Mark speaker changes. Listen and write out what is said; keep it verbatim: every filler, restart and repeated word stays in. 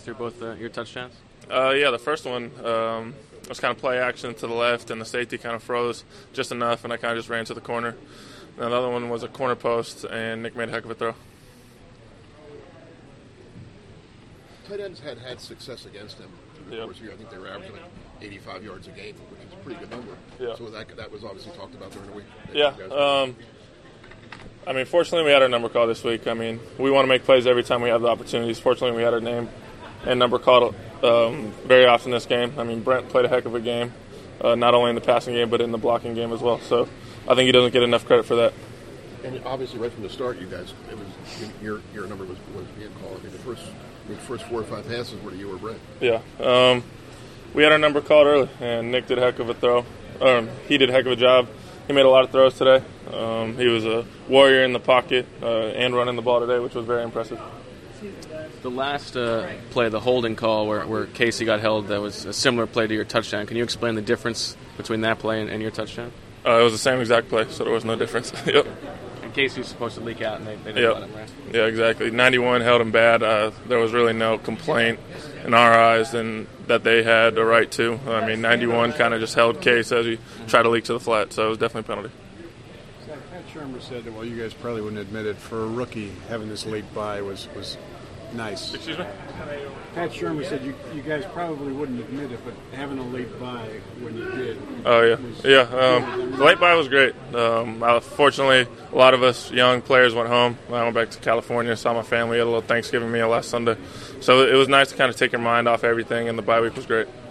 Speaker 1: us through both uh, your touchdowns?
Speaker 2: Uh, yeah, the first one um, was kind of play action to the left, and the safety kind of froze just enough, and I kind of just ran to the corner. And the other one was a corner post, and Nick made a heck of a throw.
Speaker 3: Tight ends had had success against him through the
Speaker 2: Yep.
Speaker 3: course of the year. I think they were averaging like eighty-five yards a game, which is a pretty good number.
Speaker 2: Yeah.
Speaker 3: So that that was obviously talked about during the week.
Speaker 2: Yeah. Um, I mean, fortunately, we had our number called this week. I mean, we want to make plays every time we have the opportunities. Fortunately, we had our name and number called um, very often this game. I mean, Brent played a heck of a game, uh, not only in the passing game but in the blocking game as well. So I think he doesn't get enough credit for that.
Speaker 3: And obviously, right from the start, you guys, it was your your number was, was being called. I mean, the first the first four or five passes were to you or Brent.
Speaker 2: Yeah. Um, we had our number called early, and Nick did a heck of a throw. Um, he did a heck of a job. He made a lot of throws today. Um, he was a warrior in the pocket uh, and running the ball today, which was very impressive.
Speaker 1: The last uh, play, the holding call where, where Casey got held, that was a similar play to your touchdown. Can you explain the difference between that play and, and your touchdown?
Speaker 2: Uh, it was the same exact play, so there was no difference. Yep.
Speaker 1: And Casey was supposed to leak out, and they, they didn't
Speaker 2: Yep.
Speaker 1: let him rest.
Speaker 2: Yeah, exactly. ninety-one held him bad. Uh, there was really no complaint in our eyes and that they had a right to. I mean, ninety-one kind of just held Case as he tried to leak to the flat, so it was definitely a penalty.
Speaker 4: Pat Shermer said that, well, you guys probably wouldn't admit it, for a rookie, having this late bye was, was nice.
Speaker 2: Excuse me?
Speaker 4: Pat Shermer said you, you guys probably wouldn't admit it, but having a late bye when you did.
Speaker 2: Oh, yeah.
Speaker 4: was
Speaker 2: Yeah,
Speaker 4: good.
Speaker 2: um, the late bye was great. Um, uh, fortunately, a lot of us young players went home. I went back to California, saw my family, had a little Thanksgiving meal last Sunday. So it was nice to kind of take your mind off everything, and the bye week was great.